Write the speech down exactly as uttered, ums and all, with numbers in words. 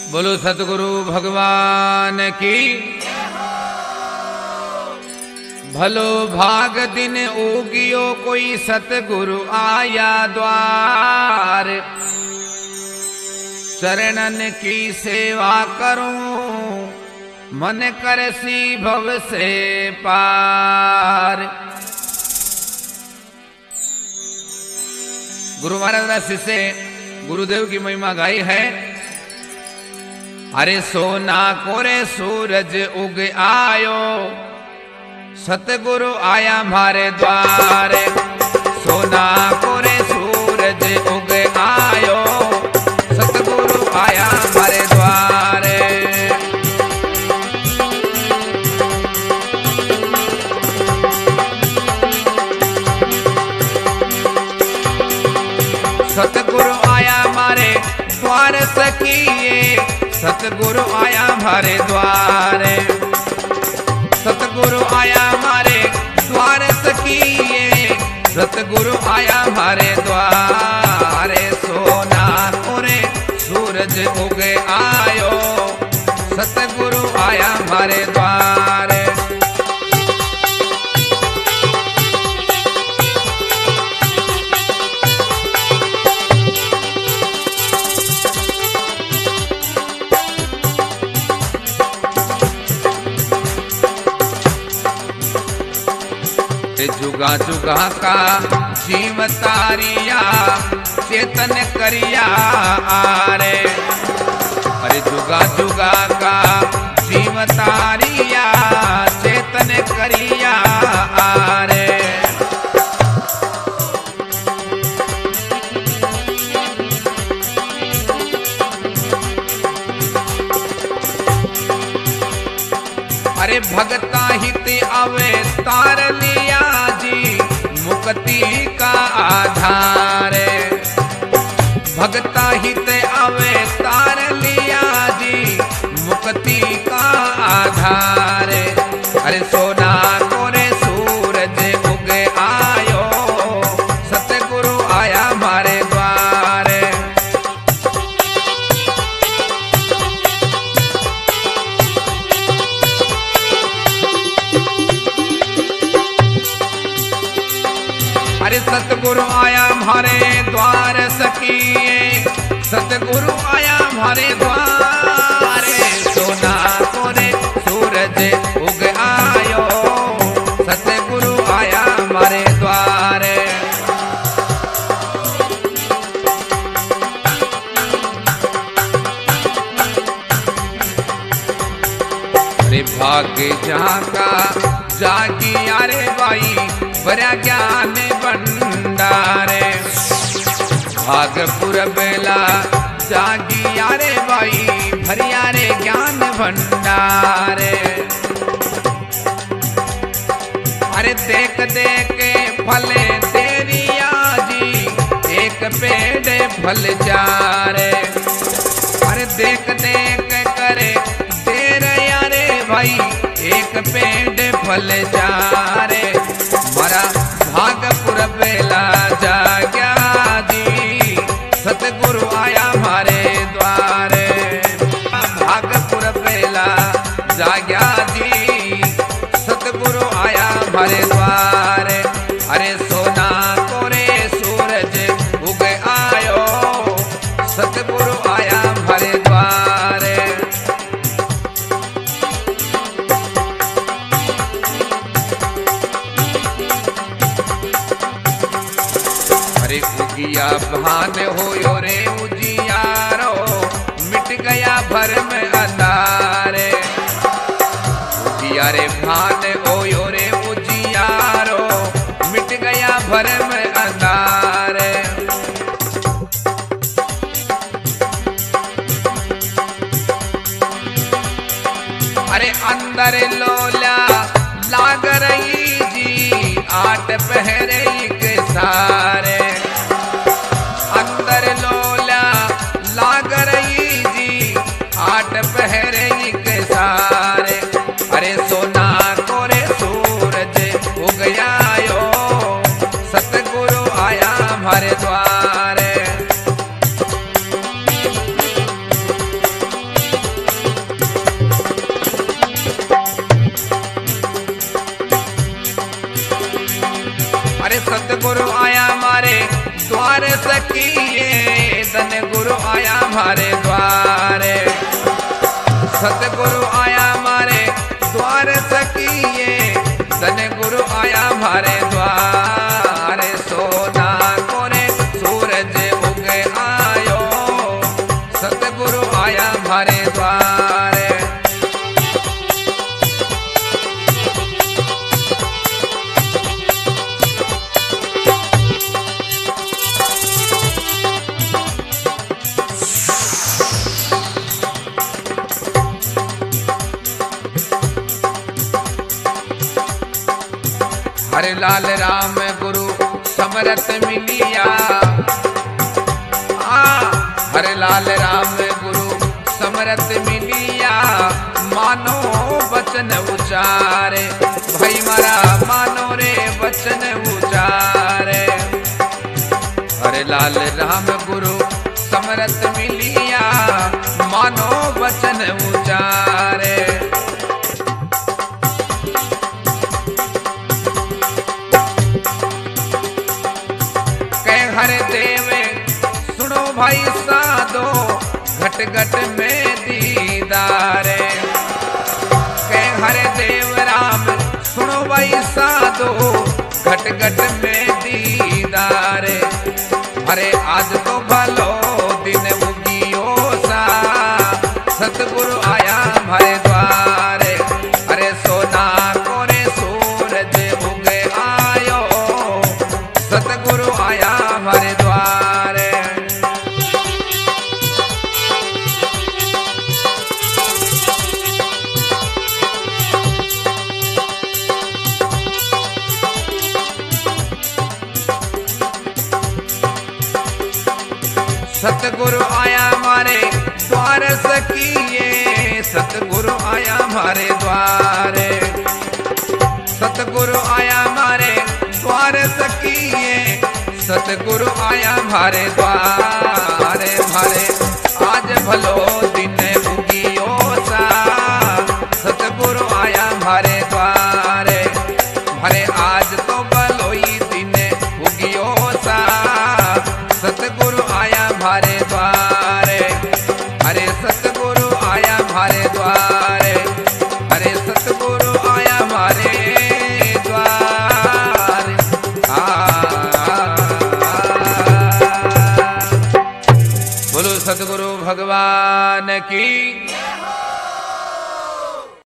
बोलो सतगुरु भगवान की। भलो भाग दिन उगियो कोई सतगुरु आया द्वार। चरणन की सेवा करूं मन करसी भव से पार। गुरु महाराज शिष्य गुरुदेव की महिमा गाई है। अरे सोना कोरे सूरज उग आयो सतगुरु आया मारे द्वारे। सोना कोरे सूरज उग आयो सतगुरु आया मारे द्वारे। सतगुरु आया मारे द्वार सखिए। सतगुरु आया मारे द्वारे। सतगुरु आया मारे द्वार सखिए। सतगुरु आया मारे द्वारे। सोना कोरे सूरज उग आयो सतगुरु आया मारे द्वारे। जुगा जुगा का जीव तारिया चेतन करिया आरे। अरे जुगा जुगा का जीव तारिया चेतन करिया आरे। अरे भगता हित अवतार लिया जी मुक्ति का आधार। भगता हित अवतार लिया जी मुक्ति का आधार। अरे सोना कोरे सूरज उग आयो सतगुरु आया मारे द्वारे। अरे सतगुरु आया हमारे द्वार सखिए। सतगुरु आया हमारे द्वारे। सोना कोरे सूरज उग आयो सतगुरु आया हमारे द्वारे। अरे भाग्य जागा जागी यारे भाई बड़ा ज्ञान भंडारे। भागपुर बेला जागी यारे भाई भरिया रे ज्ञान भंडारे। अरे देख देख फले तेरिया जी एक पेड़ फल जा रे। अरे देख देख करे तेरे यारे भाई एक पेड़ फल जा रे। मरा भागपुर बेला जाग्या जी सतगुरु आया हमारे द्वारे। भागपुर बेला जाग्या जी सतगुरु आया हमारे द्वारे। अरे सोना कोरे सूरज उग आयो सतगुरु आया हमारे द्वारे। अरे उगिया भान होयो रे उजियारो मिट गया भरम अंधारे। उगिया रे भान होयो रे उजियारो मिट गया भरम अंधारे। अरे अंदर लोला लाग रही जी आठ पहरे के सारे। अंदर लोला लाग रही जी आठ पहरे के सारे। अरे सोना कोरे सूरज उग आयो सतगुरु आया हमारे द्वारे। गुरु आया मारे द्वारे, सतगुरु आया मारे द्वार सखिए, धन गुरु आया मारे द्वारे। सोना कोरे सूरज उग आयो, सतगुरु आया मारे द्वारे। हरे लाल राम गुरु समरत मिलिया, आ हरे लाल राम गुरु समरत मिलिया, मानो वचन उचारे भाई मारा, मानो रे वचन उचारे। हरे लाल राम गुरु समरत मिलिया, मानो वचन उचारे। हरे देवे सुनो भाई साधो, घट घट में दीदारे। के हरे देव राम सुनो भाई साधो, घट घट में दीदारे। अरे आज तो भलो दिन उगियो सा, सतगुरु आया हमारे द्वारे। अरे सोना कोरे सूरज उग आयो, सतगुरु आया हमारे द्वारे। सतगुरु आया हमारे द्वार सखिए, सतगुरु आया हमारे द्वारे, सतगुरु आया हमारे द्वार सखिए, सतगुरु आया हमारे द्वारे। भारे आज भलो दिन उगियो सा, सतगुरु आया हमारे द्वारे। भारे आज तो भलोई दिन उगियो सा, सतगुरु आया हमारे द्वारे। अरे सतगुरु आया हमारे द्वारे, अरे सतगुरु आया हमारे द्वारे। बोलो सतगुरु भगवान की।